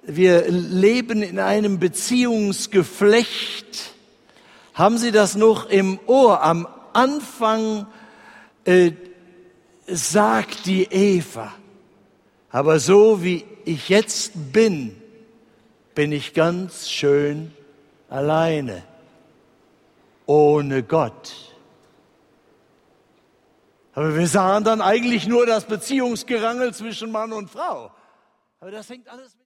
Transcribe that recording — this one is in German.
Wir leben in einem Beziehungsgeflecht. Haben Sie das noch im Ohr? Am Anfang sagt die Eva, aber so wie ich jetzt bin ich ganz schön alleine, ohne Gott. Aber wir sahen dann eigentlich nur das Beziehungsgerangel zwischen Mann und Frau. Aber das hängt alles mit